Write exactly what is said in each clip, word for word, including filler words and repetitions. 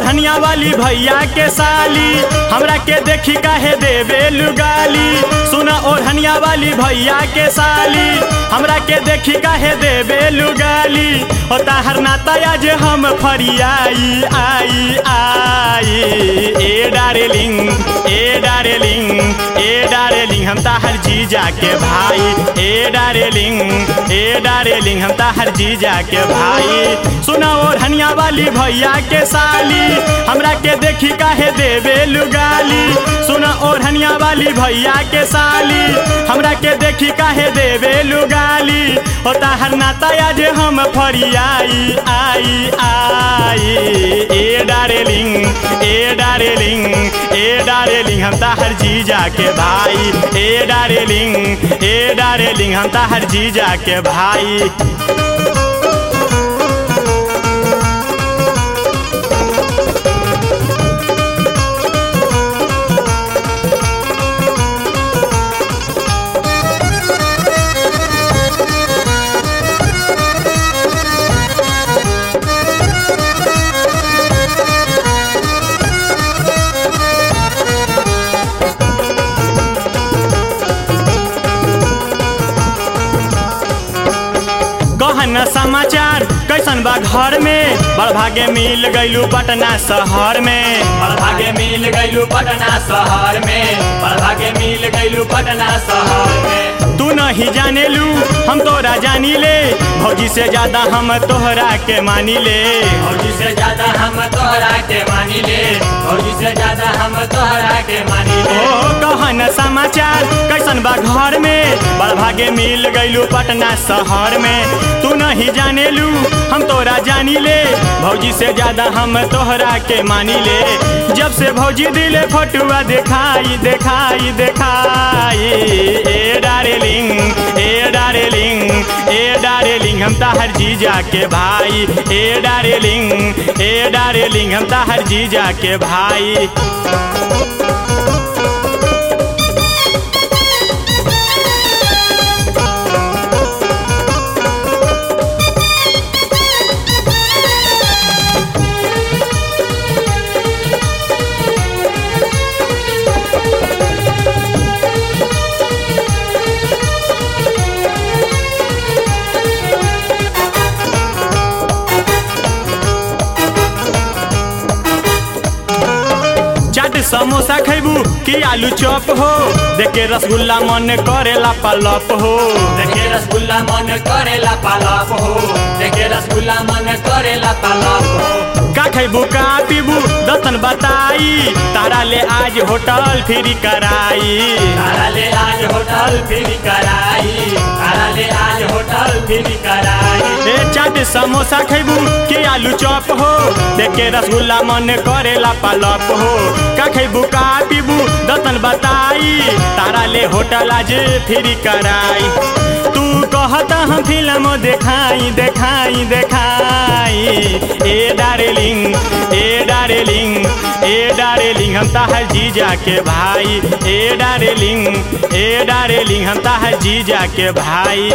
ओढ़निया वाली भैया के साली हमरा के देखी काहे देवे लुगाली। सुन ओढ़निया वाली भैया के साली हमरा के देखी काहे देवे लुगाली। ओ ताहर नाता आज हम फरियाई आई आई ए डार्लिंग ए डार्लिंग ए डार्लिंग हम ताहर जीजा के भाई ए डार्लिंग ए डार्लिंग हम ताहर जीजा के भाई। सुना ओढ़निया वाली भैया के साली हमरा के देखी काहे देवे लुगाली। सुना ओढ़निया वाली भैया के साली हमरा के देखी काहे देवे लुगाली। ओ ताहर नाता आज हम फरियाई आई आई ए डार्लिंग ए डार्लिंग ए डार्लिंग हम ताहर जीजा के भाई ए डार्लिंग ए डार्लिंग हम ताहर जीजा के भाई। कहना समाचार कैसन बा घर में बड़ भागे मिल गईलू पटना शहर में। बड़ भागे मिल गईलू पटना शहर में बड़ भागे मिल गईलू पटना शहर में। तू नहीं जाने लू हम तोरा जानी ले भौजी से ज्यादा हम तोहरा के मानी ले। भौजी से ज्यादा हम तोहरा के मानी ले भौजी से ज्यादा हम तोहरा के मानी ले। ओ कहन समाचार कैसन बा घर में बड़ भागे मिल गईलू पटना शहर में। तू नहीं जाने लू हम तोरा जानी ले भौजी से ज्यादा हम तोहरा के मानी ले। जब से भौजी दिले फोटुआ देखाई देखाई देखाई ए डार्लिंग ए डार्लिंग ए डार्लिंग हम ताहर जीजा के भाई ए डार्लिंग ए डार्लिंग हम ताहर जीजा के भाई। समोसा खैबू कि आलू चॉप हो देखे रसगुल्ला मन करेला पालप हो। देखे रसगुल्ला मन करेला पालप हो देखे रसगुल्ला मन करेला पालप हो। का खैबू का पीबू दतन बताई तारा ले आज होटल फ्री कराई। तारा ले आज होटल फ्री कराई तारा ले आज होटल फ्री कराई। ए चाट समोसा खैबू कि आलू चॉप हो देखे रसगुल्ला मन करेला पालप हो। का खैबू का पीबू दतन बताई तारा ले होटल आज फ्री कराई। तू कहता हम फिल्म देखाई देखाई देखाई ए डार्लिंग ए डार्लिंग ए डार्लिंग हम ताहर जीजा के भाई ए डार्लिंग ए डार्लिंग हम ताहर जीजा के भाई।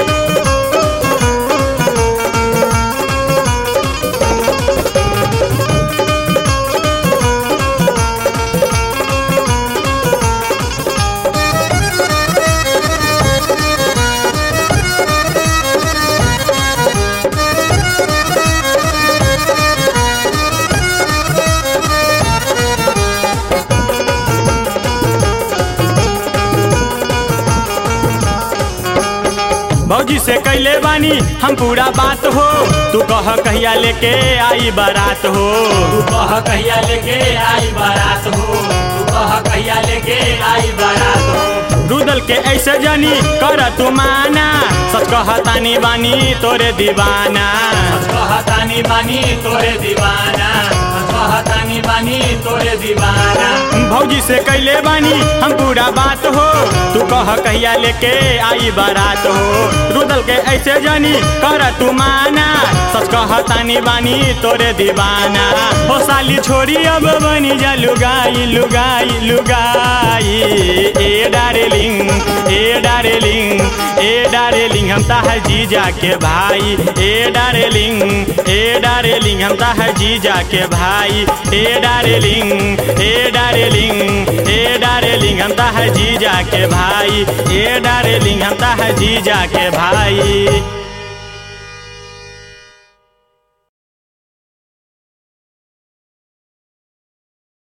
भौजी से कैले बानी हम पूरा बात हो तू कह कहिया लेके आई बारात हो। तू कह कहिया लेके आई बारात हो तू कह कहिया लेके आई बारात हो। रुदल के ऐसे जानी कर तू माना सच कहतानी बानी तोरे दीवाना। सच कहतानी बानी तोरे दीवाना सच कहतानी बानी तोरे दीवाना। भौजी से कैले बानी हम पूरा बात हो, तू कह कहिया लेके आई बारात हो। रुदल के ऐसे जानी कर तू माना, सच कहतानी बानी तोरे दीवाना। हो साली छोड़ी अब बनी जा लुगाई लुगाई लुगाई। ए डार्लिंग ए डार्लिंग ए डार्लिंग हम ताहर जीजा के भाई। ए डार्लिंग ए डार्लिंग हम ताहर जीजा के भाई। ए डार्लिंग ए डार्लिंग ए डार्लिंग हम ताहर जीजा के भाई। ए डार्लिंग हम ताहर जीजा के भाई।